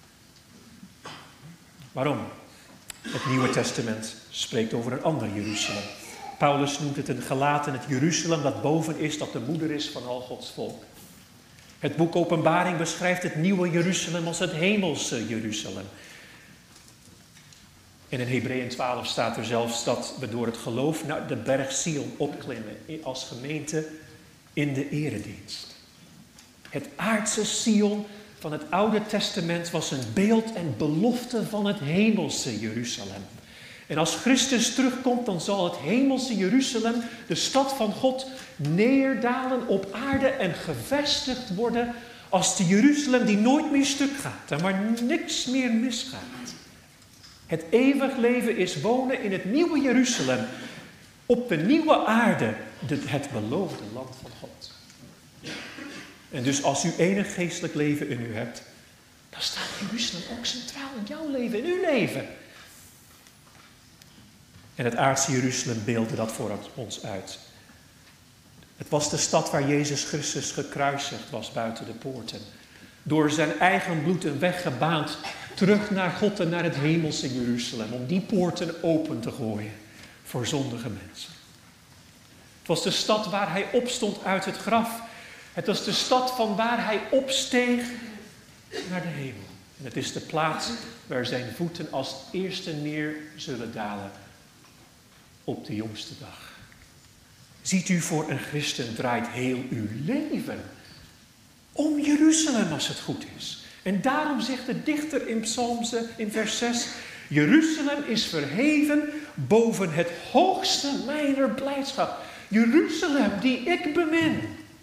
A: Waarom? Het Nieuwe Testament spreekt over een ander Jeruzalem. Paulus noemt het in Galaten het Jeruzalem dat boven is, dat de moeder is van al Gods volk. Het boek Openbaring beschrijft het nieuwe Jeruzalem als het hemelse Jeruzalem. En in Hebreeën 12 staat er zelfs dat we door het geloof naar de berg Sion opklimmen als gemeente in de eredienst. Het aardse Sion van het Oude Testament was een beeld en belofte van het hemelse Jeruzalem. En als Christus terugkomt, dan zal het hemelse Jeruzalem, de stad van God, neerdalen op aarde en gevestigd worden als de Jeruzalem die nooit meer stuk gaat en waar niks meer misgaat. Het eeuwig leven is wonen in het nieuwe Jeruzalem, op de nieuwe aarde, het beloofde land van God. En dus als u enig geestelijk leven in u hebt, dan staat Jeruzalem ook centraal in jouw leven, in uw leven. En het aardse Jeruzalem beeldde dat voor ons uit. Het was de stad waar Jezus Christus gekruisigd was buiten de poorten. Door zijn eigen bloed een weg gebaand terug naar God en naar het hemelse Jeruzalem. Om die poorten open te gooien voor zondige mensen. Het was de stad waar hij opstond uit het graf. Het was de stad van waar hij opsteeg naar de hemel. En het is de plaats waar zijn voeten als eerste neer zullen dalen op de jongste dag. Ziet u, voor een christen draait heel uw leven om Jeruzalem als het goed is. En daarom zegt de dichter in Psalm in vers 6... Jeruzalem is verheven boven het hoogste mijner blijdschap. Jeruzalem die ik bemin.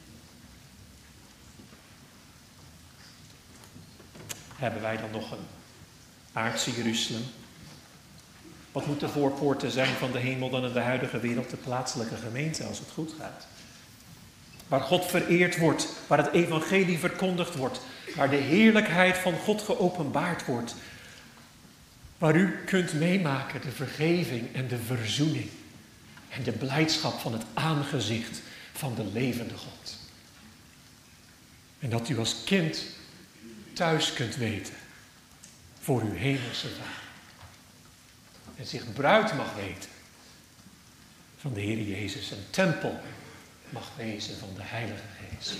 A: Hebben wij dan nog een aardse Jeruzalem? Wat moet de voorpoorten zijn van de hemel dan in de huidige wereld de plaatselijke gemeente als het goed gaat? Waar God vereerd wordt, waar het evangelie verkondigd wordt, waar de heerlijkheid van God geopenbaard wordt. Waar u kunt meemaken de vergeving en de verzoening en de blijdschap van het aangezicht van de levende God. En dat u als kind thuis kunt weten voor uw hemelse Vader. En zich bruid mag weten van de Heer Jezus. Een tempel mag wezen van de Heilige Geest.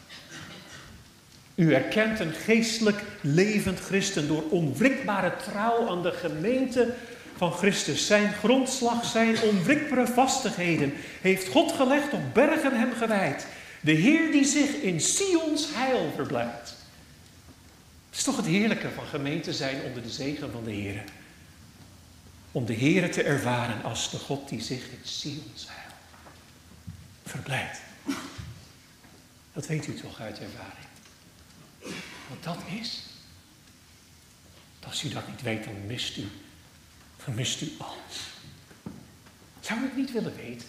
A: U erkent een geestelijk levend christen door onwrikbare trouw aan de gemeente van Christus. Zijn grondslag, zijn onwrikbare vastigheden heeft God gelegd, op bergen hem gewijd. De Heer die zich in Sions heil verblijdt. Het is toch het heerlijke van gemeente zijn onder de zegen van de Heer. Om de Heer te ervaren als de God die zich in Sions heil verblijdt. Dat weet u toch uit ervaring. Wat dat is. Als u dat niet weet, dan mist u alles. Zou u het niet willen weten?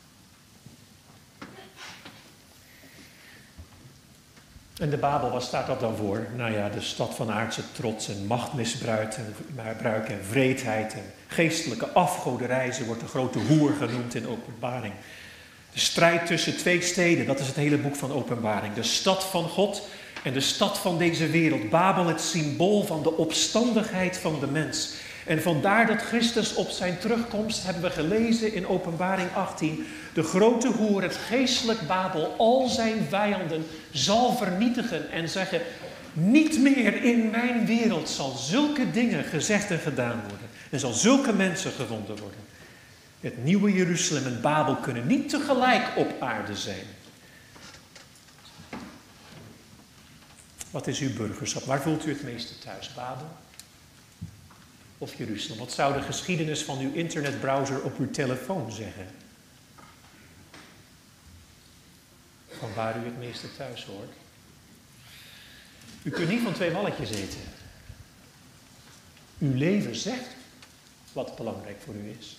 A: En de Babel, wat staat dat dan voor? Nou ja, de stad van aardse trots en machtmisbruik en wreedheid en geestelijke afgoderij. Ze wordt de grote hoer genoemd in Openbaring. De strijd tussen twee steden, dat is het hele boek van Openbaring. De stad van God en de stad van deze wereld. Babel, het symbool van de opstandigheid van de mens. En vandaar dat Christus op zijn terugkomst, hebben we gelezen in Openbaring 18, de grote hoer, het geestelijk Babel, al zijn vijanden zal vernietigen en zeggen: niet meer in mijn wereld zal zulke dingen gezegd en gedaan worden. En zal zulke mensen gevonden worden. Het nieuwe Jeruzalem en Babel kunnen niet tegelijk op aarde zijn. Wat is uw burgerschap? Waar voelt u het meeste thuis? Babel of Jeruzalem? Wat zou de geschiedenis van uw internetbrowser op uw telefoon zeggen? Van waar u het meeste thuis hoort. U kunt niet van twee walletjes eten. Uw leven zegt wat belangrijk voor u is.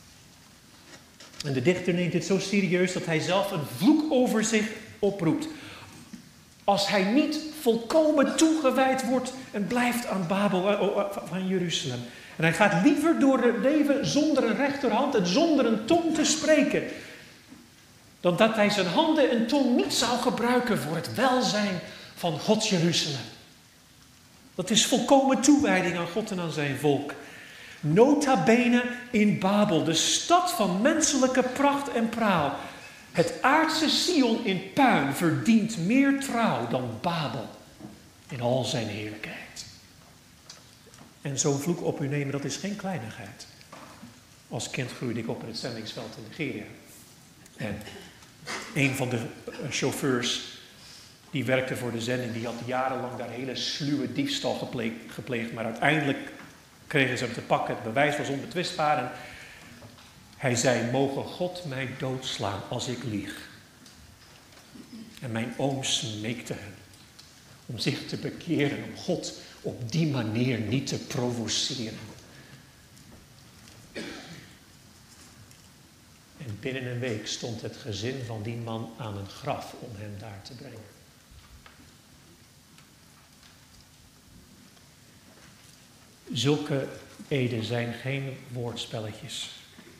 A: En de dichter neemt dit zo serieus dat hij zelf een vloek over zich oproept. Als hij niet volkomen toegewijd wordt en blijft aan Babel, aan Jeruzalem. En hij gaat liever door het leven zonder een rechterhand en zonder een tong te spreken. Dan dat hij zijn handen en tong niet zou gebruiken voor het welzijn van Gods Jeruzalem. Dat is volkomen toewijding aan God en aan zijn volk. Nota bene in Babel, de stad van menselijke pracht en praal. Het aardse Sion in puin verdient meer trouw dan Babel in al zijn heerlijkheid. En zo'n vloek op u nemen, dat is geen kleinigheid. Als kind groeide ik op in het zendingsveld in Nigeria. En een van de chauffeurs die werkte voor de zending, die had jarenlang daar hele sluwe diefstal gepleegd. Maar uiteindelijk kregen ze hem te pakken. Het bewijs was onbetwistbaar. En hij zei: mogen God mij doodslaan als ik lieg. En mijn oom smeekte hem om zich te bekeren, om God op die manier niet te provoceren. En binnen een week stond het gezin van die man aan een graf om hem daar te brengen. Zulke eden zijn geen woordspelletjes.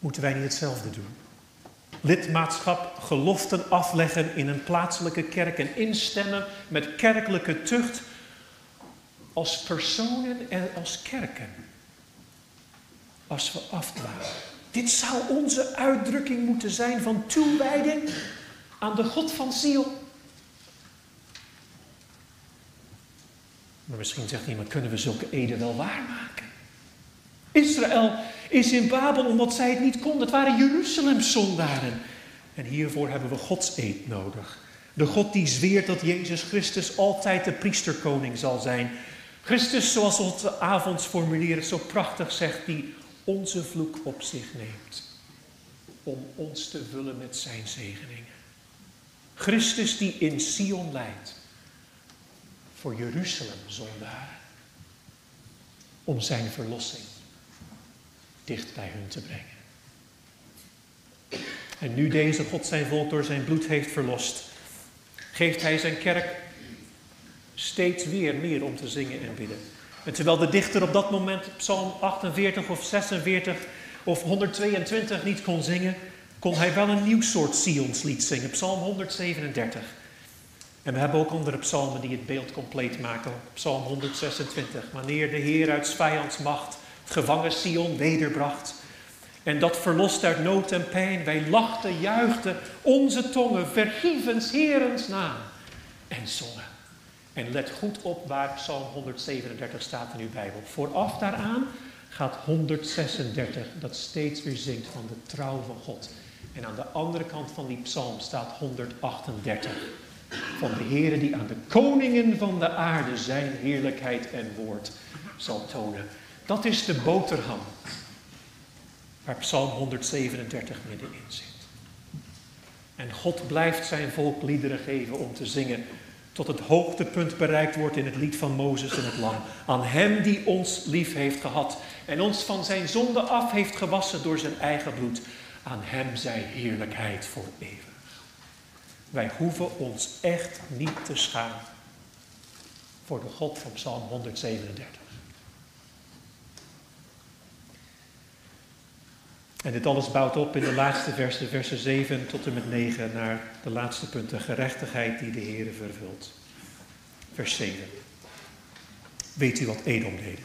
A: Moeten wij niet hetzelfde doen? Lidmaatschap, geloften afleggen in een plaatselijke kerk en instemmen met kerkelijke tucht als personen en als kerken. Als we afdwalen. Dit zou onze uitdrukking moeten zijn van toewijding aan de God van Sion. Maar misschien zegt iemand, kunnen we zulke eden wel waarmaken? Israël is in Babel omdat zij het niet konden. Het waren Jeruzalem-zondaren. En hiervoor hebben we Gods eed nodig. De God die zweert dat Jezus Christus altijd de priesterkoning zal zijn. Christus, zoals onze avondsformulier het zo prachtig zegt, die onze vloek op zich neemt. Om ons te vullen met zijn zegeningen. Christus die in Sion leidt. Voor Jeruzalem-zondaren. Om zijn verlossing dicht bij hun te brengen. En nu deze God zijn volk door zijn bloed heeft verlost, geeft hij zijn kerk steeds weer meer om te zingen en bidden. En terwijl de dichter op dat moment Psalm 48 of 46 of 122 niet kon zingen, kon hij wel een nieuw soort Sionslied zingen, Psalm 137. En we hebben ook andere psalmen die het beeld compleet maken. Psalm 126, wanneer de Heer uit 's vijands macht het gevangen Sion wederbracht. En dat verlost uit nood en pijn. Wij lachten, juichten, onze tongen verhieven 's Heerens naam. En zongen. En let goed op waar Psalm 137 staat in uw Bijbel. Vooraf daaraan gaat 136, dat steeds weer zingt van de trouw van God. En aan de andere kant van die psalm staat 138. Van de Heere die aan de koningen van de aarde zijn heerlijkheid en woord zal tonen. Dat is de boterham waar Psalm 137 middenin zit. En God blijft zijn volk liederen geven om te zingen tot het hoogtepunt bereikt wordt in het lied van Mozes en het lam. Aan hem die ons lief heeft gehad en ons van zijn zonde af heeft gewassen door zijn eigen bloed. Aan hem zij heerlijkheid voor eeuwig. Wij hoeven ons echt niet te schamen voor de God van Psalm 137. En dit alles bouwt op in de laatste versen, versen 7 tot en met 9, naar de laatste punt, de gerechtigheid die de Heere vervult. Vers 7. Weet u wat Edom deed?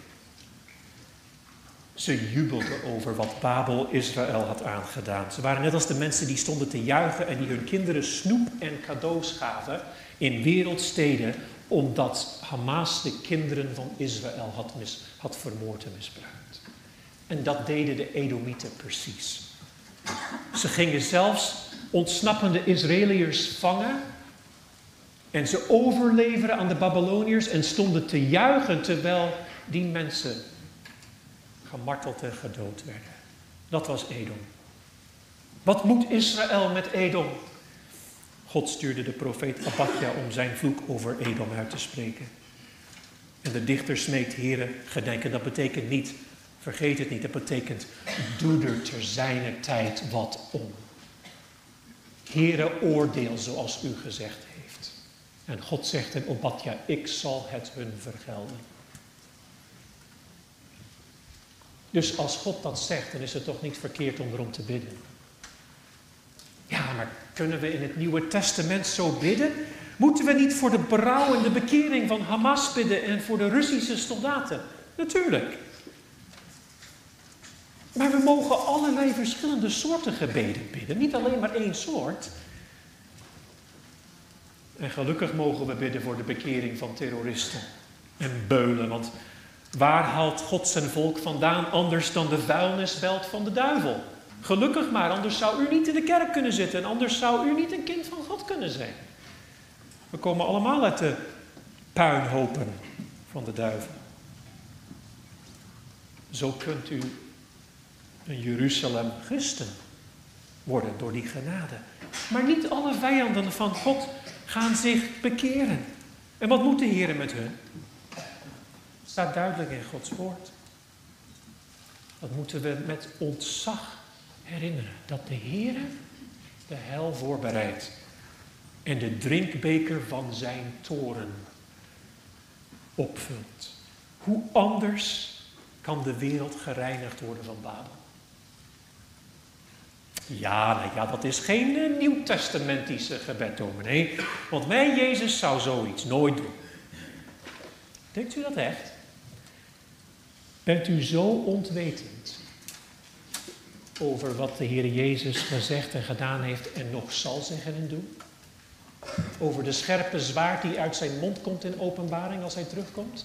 A: Ze jubelden over wat Babel Israël had aangedaan. Ze waren net als de mensen die stonden te juichen en die hun kinderen snoep en cadeaus gaven in wereldsteden, omdat Hamas de kinderen van Israël had vermoord en misbruikt. En dat deden de Edomieten precies. Ze gingen zelfs ontsnappende Israëliërs vangen en ze overleveren aan de Babyloniërs en stonden te juichen terwijl die mensen gemarteld en gedood werden. Dat was Edom. Wat moet Israël met Edom? God stuurde de profeet Abadja om zijn vloek over Edom uit te spreken. En de dichter smeekt, Heere, gedenken. Dat betekent niet, vergeet het niet, dat betekent, doe er ter zijner tijd wat om. Heere, oordeel zoals u gezegd heeft. En God zegt in Obadja, ik zal het hun vergelden. Dus als God dat zegt, dan is het toch niet verkeerd om erom te bidden. Ja, maar kunnen we in het Nieuwe Testament zo bidden? Moeten we niet voor de berouw en de bekering van Hamas bidden en voor de Russische soldaten? Natuurlijk. Maar we mogen allerlei verschillende soorten gebeden bidden. Niet alleen maar één soort. En gelukkig mogen we bidden voor de bekering van terroristen en beulen. Want waar haalt God zijn volk vandaan anders dan de vuilnisbelt van de duivel? Gelukkig maar, anders zou u niet in de kerk kunnen zitten. En anders zou u niet een kind van God kunnen zijn. We komen allemaal uit de puinhopen van de duivel. Zo kunt u een Jeruzalem christen worden door die genade. Maar niet alle vijanden van God gaan zich bekeren. En wat moet de Heer met hun? Het staat duidelijk in Gods woord. Dat moeten we met ontzag herinneren. Dat de Heer de hel voorbereidt. En de drinkbeker van zijn toorn opvult. Hoe anders kan de wereld gereinigd worden van Babel? Ja, dat is geen nieuwtestamentische gebed, dominee. Want mijn Jezus zou zoiets nooit doen. Denkt u dat echt? Bent u zo ontwetend over wat de Heer Jezus gezegd en gedaan heeft en nog zal zeggen en doen? Over de scherpe zwaard die uit zijn mond komt in openbaring als hij terugkomt?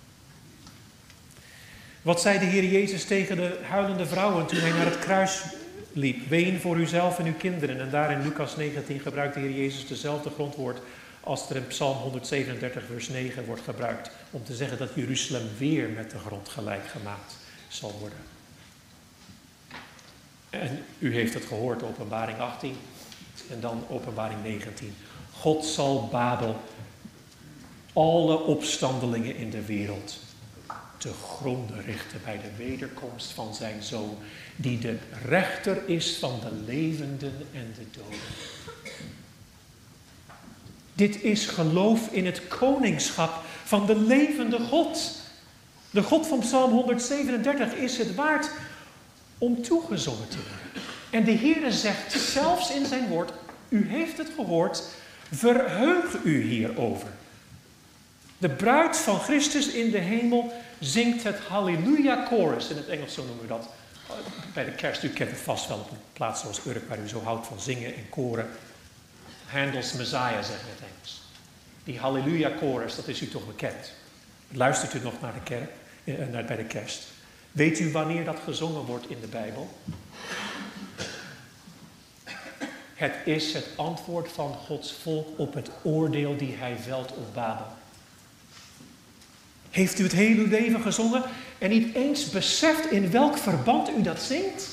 A: Wat zei de Heer Jezus tegen de huilende vrouwen toen hij naar het kruis liep? Ween voor uzelf en uw kinderen. En daar in Lucas 19 gebruikt de Heer Jezus dezelfde grondwoord als er in Psalm 137 vers 9 wordt gebruikt. Om te zeggen dat Jeruzalem weer met de grond gelijk gemaakt zal worden. En u heeft het gehoord, openbaring 18 en dan openbaring 19. God zal Babel, alle opstandelingen in de wereld, te gronde richten bij de wederkomst van zijn Zoon, die de rechter is van de levenden en de doden. Dit is geloof in het koningschap van de levende God. De God van Psalm 137 is het waard om toegezongen te worden. En de Heere zegt zelfs in zijn woord, u heeft het gehoord, verheug u hierover. De bruid van Christus in de hemel zingt het Halleluja chorus. In het Engels zo noemen we dat. Bij de kerst, u kent het vast wel op een plaats zoals Urk, waar u zo houdt van zingen en koren. Handel's Messiah zeggen we het Engels. Die Halleluja chorus, dat is u toch bekend. Luistert u nog naar de kerk, bij de kerst. Weet u wanneer dat gezongen wordt in de Bijbel? Het is het antwoord van Gods volk op het oordeel die hij velt op Babel. Heeft u het hele leven gezongen en niet eens beseft in welk verband u dat zingt?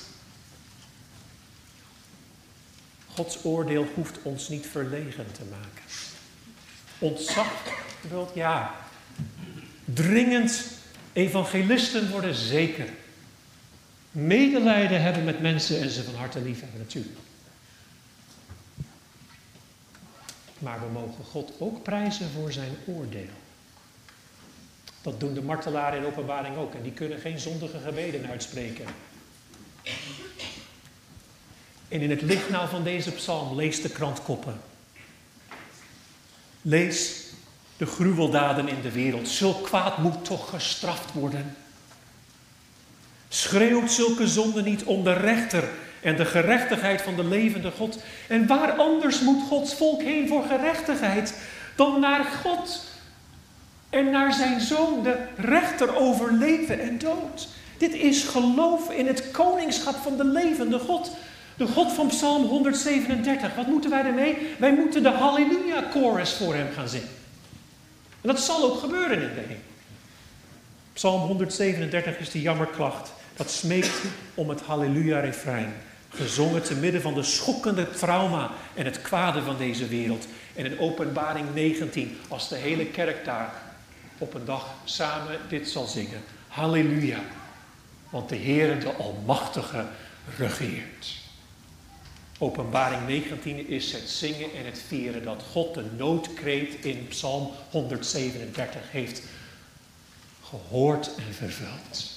A: Gods oordeel hoeft ons niet verlegen te maken. Ontzag wilt, ja. Dringend evangelisten worden, zeker. Medelijden hebben met mensen en ze van harte lief hebben, natuurlijk. Maar we mogen God ook prijzen voor zijn oordeel. Dat doen de martelaren in openbaring ook. En die kunnen geen zondige gebeden uitspreken. En in het licht nou van deze psalm, lees de krantkoppen. Lees de gruweldaden in de wereld. Zulk kwaad moet toch gestraft worden. Schreeuwt zulke zonde niet om de rechter en de gerechtigheid van de levende God. En waar anders moet Gods volk heen voor gerechtigheid dan naar God en naar zijn Zoon, de rechter over leven en dood. Dit is geloof in het koningschap van de levende God. De God van Psalm 137. Wat moeten wij ermee? Wij moeten de Halleluja chorus voor hem gaan zingen. En dat zal ook gebeuren in de hemel. Psalm 137 is de jammerklacht. Dat smeekt om het Halleluja refrein. Gezongen te midden van de schokkende trauma en het kwade van deze wereld. En in openbaring 19, als de hele kerk daar op een dag samen dit zal zingen. Halleluja. Want de Heere, de Almachtige, regeert. Openbaring 19 is het zingen en het vieren dat God de noodkreet in Psalm 137 heeft gehoord en vervuld.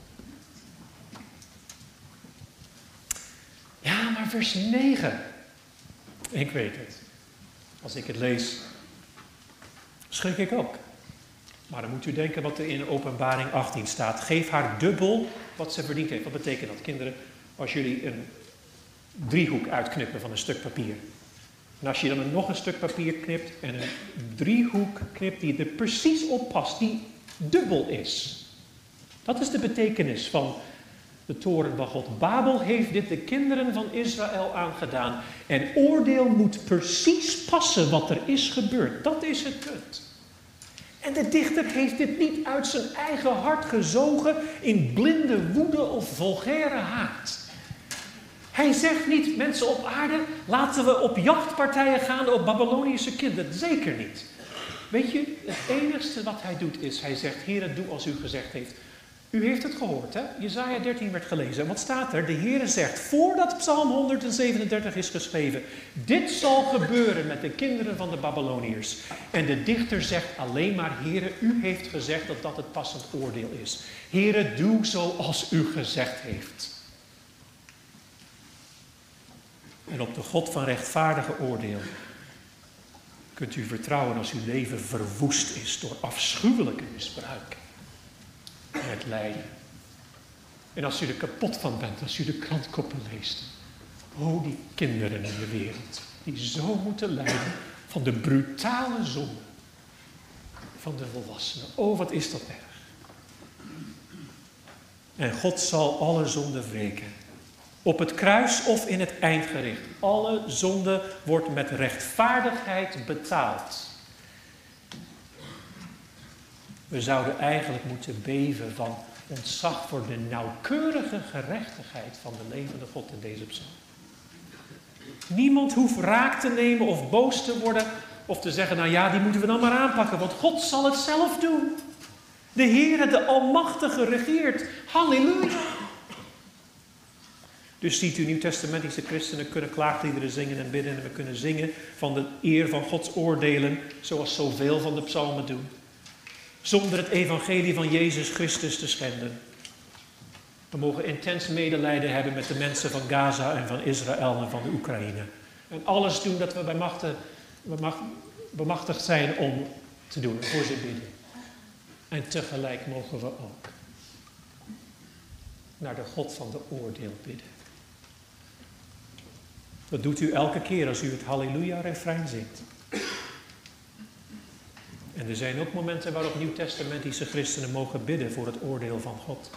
A: Ja, maar vers 9. Ik weet het. Als ik het lees, schrik ik ook. Maar dan moet u denken wat er in openbaring 18 staat. Geef haar dubbel wat ze verdiend heeft. Wat betekent dat, kinderen? Als jullie een driehoek uitknippen van een stuk papier. En als je dan nog een stuk papier knipt en een driehoek knipt die er precies op past, die dubbel is. Dat is de betekenis van de toren van God. Babel heeft dit de kinderen van Israël aangedaan. En oordeel moet precies passen wat er is gebeurd. Dat is het punt. En de dichter heeft dit niet uit zijn eigen hart gezogen in blinde woede of vulgaire haat. Hij zegt niet, mensen op aarde, laten we op jachtpartijen gaan op Babylonische kinderen. Zeker niet. Weet je, het enigste wat hij doet is, hij zegt, Heere, doe als u gezegd heeft. U heeft het gehoord, hè? Jesaja 13 werd gelezen. En wat staat er? De Heere zegt, voordat Psalm 137 is geschreven, dit zal gebeuren met de kinderen van de Babyloniërs. En de dichter zegt alleen maar, Heere, u heeft gezegd dat dat het passend oordeel is. Heere, doe zoals u gezegd heeft. En op de God van rechtvaardige oordeel kunt u vertrouwen als uw leven verwoest is door afschuwelijke misbruik en het lijden. En als u er kapot van bent, als u de krantkoppen leest. Oh, die kinderen in de wereld, die zo moeten lijden van de brutale zonde van de volwassenen. Oh, wat is dat erg. En God zal alle zonden wreken. Op het kruis of in het eindgericht. Alle zonde wordt met rechtvaardigheid betaald. We zouden eigenlijk moeten beven van ontzag voor de nauwkeurige gerechtigheid van de levende God in deze psalm. Niemand hoeft wraak te nemen of boos te worden of te zeggen, nou ja, die moeten we dan maar aanpakken, want God zal het zelf doen. De Heere, de Almachtige, regeert. Halleluja! Dus ziet u nieuwtestamentische christenen kunnen klaagliederen zingen en bidden en we kunnen zingen van de eer van Gods oordelen, zoals zoveel van de psalmen doen. Zonder het evangelie van Jezus Christus te schenden. We mogen intens medelijden hebben met de mensen van Gaza en van Israël en van de Oekraïne. En alles doen dat we bemachtigd zijn om te doen, voor ze bidden. En tegelijk mogen we ook naar de God van de oordeel bidden. Dat doet u elke keer als u het Halleluja-refrein zingt. En er zijn ook momenten waarop nieuwtestamentische christenen mogen bidden voor het oordeel van God.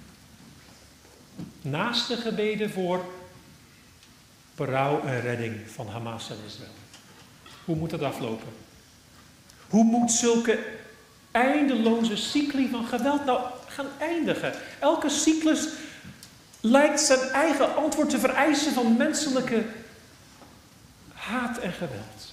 A: Naast de gebeden voor berouw en redding van Hamas en Israël. Hoe moet dat aflopen? Hoe moet zulke eindeloze cycli van geweld nou gaan eindigen? Elke cyclus lijkt zijn eigen antwoord te vereisen van menselijke haat en geweld.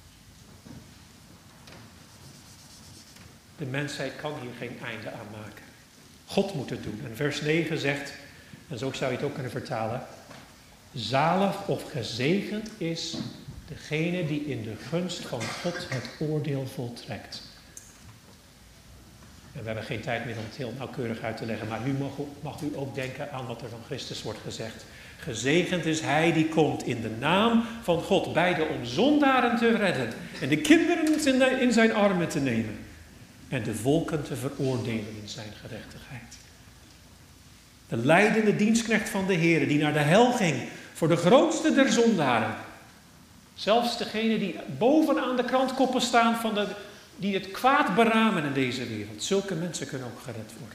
A: De mensheid kan hier geen einde aan maken. God moet het doen. En vers 9 zegt, en zo zou je het ook kunnen vertalen, zalig of gezegend is degene die in de gunst van God het oordeel voltrekt. En we hebben geen tijd meer om het heel nauwkeurig uit te leggen, maar nu mag u ook denken aan wat er van Christus wordt gezegd. Gezegend is hij die komt in de naam van God, beide om zondaren te redden en de kinderen in zijn armen te nemen en de volken te veroordelen in zijn gerechtigheid. De lijdende dienstknecht van de Heer die naar de hel ging voor de grootste der zondaren. Zelfs degene die bovenaan de krantkoppen staan die het kwaad beramen in deze wereld. Zulke mensen kunnen ook gered worden.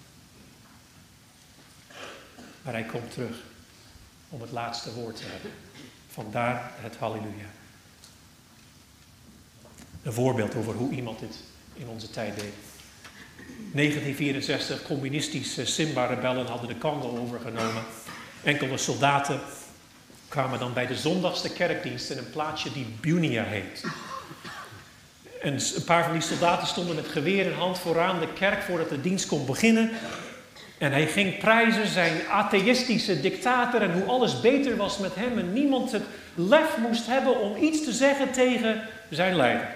A: Maar hij komt terug om het laatste woord te hebben. Vandaar het halleluja. Een voorbeeld over hoe iemand dit in onze tijd deed. 1964, communistische Simba-rebellen hadden de Congo overgenomen. Enkele soldaten kwamen dan bij de zondagse kerkdienst in een plaatsje die Bunia heet. En een paar van die soldaten stonden met geweer in hand vooraan de kerk voordat de dienst kon beginnen. En hij ging prijzen zijn atheïstische dictator en hoe alles beter was met hem. En niemand het lef moest hebben om iets te zeggen tegen zijn leider.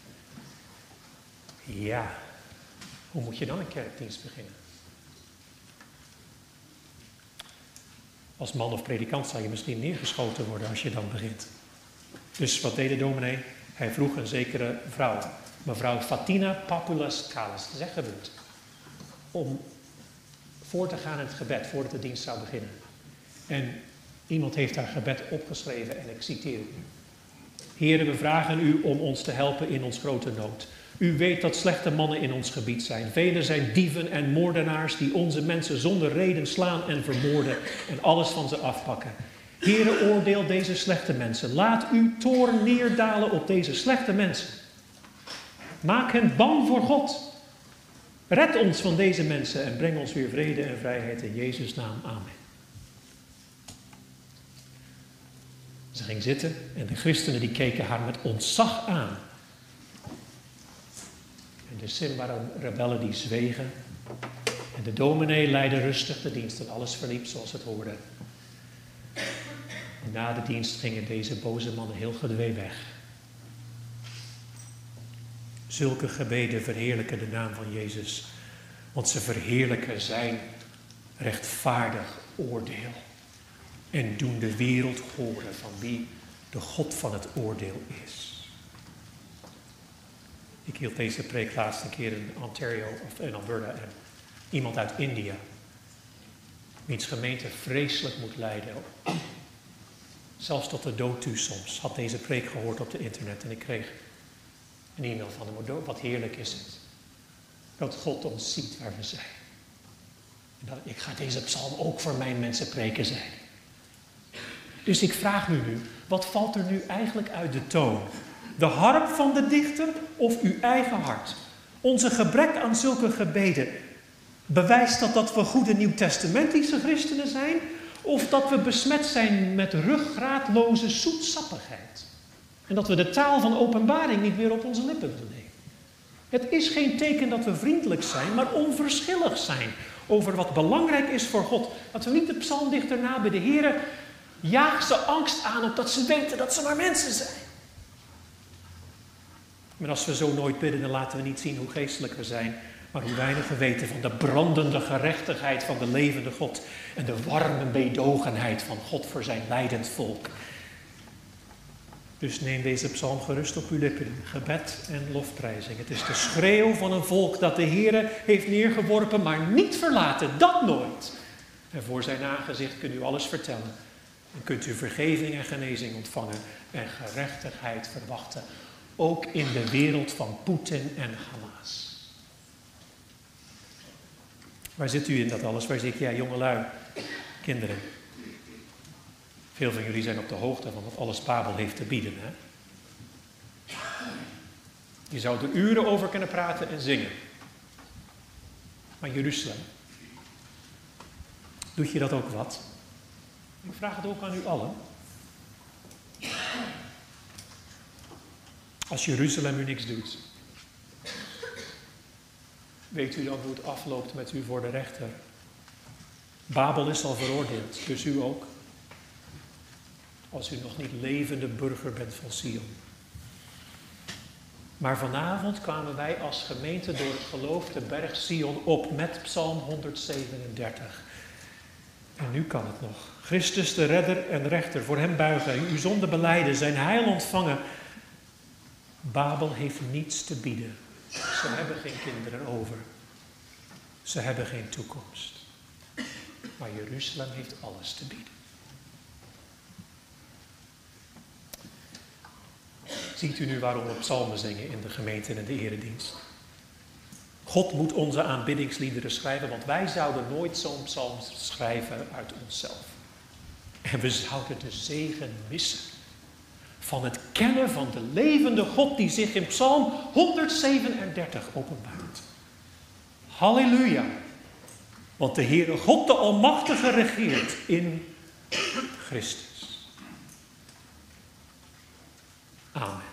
A: Ja, hoe moet je dan een kerkdienst beginnen? Als man of predikant zal je misschien neergeschoten worden als je dan begint. Dus wat deed de dominee? Hij vroeg een zekere vrouw, mevrouw Fatina Papulas Kalas, dat is echt gebeurd, om voor te gaan in het gebed voordat de dienst zou beginnen. En iemand heeft haar gebed opgeschreven en ik citeer u. Heere, we vragen u om ons te helpen in ons grote nood. U weet dat slechte mannen in ons gebied zijn. Velen zijn dieven en moordenaars die onze mensen zonder reden slaan en vermoorden en alles van ze afpakken. Heere, oordeel deze slechte mensen. Laat uw toorn neerdalen op deze slechte mensen. Maak hen bang voor God. Red ons van deze mensen en breng ons weer vrede en vrijheid in Jezus' naam. Amen. Ze ging zitten en de christenen die keken haar met ontzag aan. En de Simba-rebellen die zwegen. En de dominee leidde rustig de dienst en alles verliep zoals het hoorde. En na de dienst gingen deze boze mannen heel gedwee weg. Zulke gebeden verheerlijken de naam van Jezus, want ze verheerlijken zijn rechtvaardig oordeel. en doen de wereld horen van wie de God van het oordeel is. Ik hield deze preek laatst een keer in Ontario of in Alberta en iemand uit India, wiens gemeente vreselijk moet lijden, zelfs tot de dood toe soms, had deze preek gehoord op het internet en ik kreeg een e-mail van hem. Wat heerlijk is het dat God ons ziet waar we zijn. En dat ik ga deze psalm ook voor mijn mensen preken zijn. Dus ik vraag u nu, wat valt er nu eigenlijk uit de toon? De harp van de dichter of uw eigen hart? Onze gebrek aan zulke gebeden, bewijst dat we goede nieuwtestamentische christenen zijn? Of dat we besmet zijn met ruggraatloze zoetsappigheid? En dat we de taal van openbaring niet meer op onze lippen willen nemen? Het is geen teken dat we vriendelijk zijn, maar onverschillig zijn over wat belangrijk is voor God. Dat we niet de psalmdichter nabidden. Heere, jaag ze angst aan opdat ze weten dat ze maar mensen zijn. Maar als we zo nooit bidden, dan laten we niet zien hoe geestelijk we zijn, maar hoe weinig we weten van de brandende gerechtigheid van de levende God en de warme meedogenheid van God voor zijn lijdend volk. Dus neem deze psalm gerust op uw lippen, gebed en lofprijzing. Het is de schreeuw van een volk dat de Heere heeft neergeworpen, maar niet verlaten, dat nooit. En voor zijn aangezicht kunt u alles vertellen. En kunt u vergeving en genezing ontvangen en gerechtigheid verwachten. Ook in de wereld van Poetin en Hamas. Waar zit u in dat alles? Waar zit jij, jongelui, kinderen? Veel van jullie zijn op de hoogte van wat alles Babel heeft te bieden. Hè? Je zou er uren over kunnen praten en zingen. Maar Jeruzalem, doet je dat ook wat? Ik vraag het ook aan u allen. Als Jeruzalem u niks doet, weet u dan hoe het afloopt met u voor de rechter? Babel is al veroordeeld, dus u ook. Als u nog niet levende burger bent van Sion. Maar vanavond kwamen wij als gemeente door het geloof de berg Sion op met Psalm 137. En nu kan het nog. Christus de redder en rechter, voor hem buigen, uw zonde belijden, zijn heil ontvangen. Babel heeft niets te bieden. Ze hebben geen kinderen over. Ze hebben geen toekomst. Maar Jeruzalem heeft alles te bieden. Ziet u nu waarom we psalmen zingen in de gemeente en in de eredienst? God moet onze aanbiddingsliederen schrijven, want wij zouden nooit zo'n psalm schrijven uit onszelf. En we zouden de zegen missen van het kennen van de levende God die zich in Psalm 137 openbaart. Halleluja! Want de Heere God de Almachtige regeert in Christus. Amen.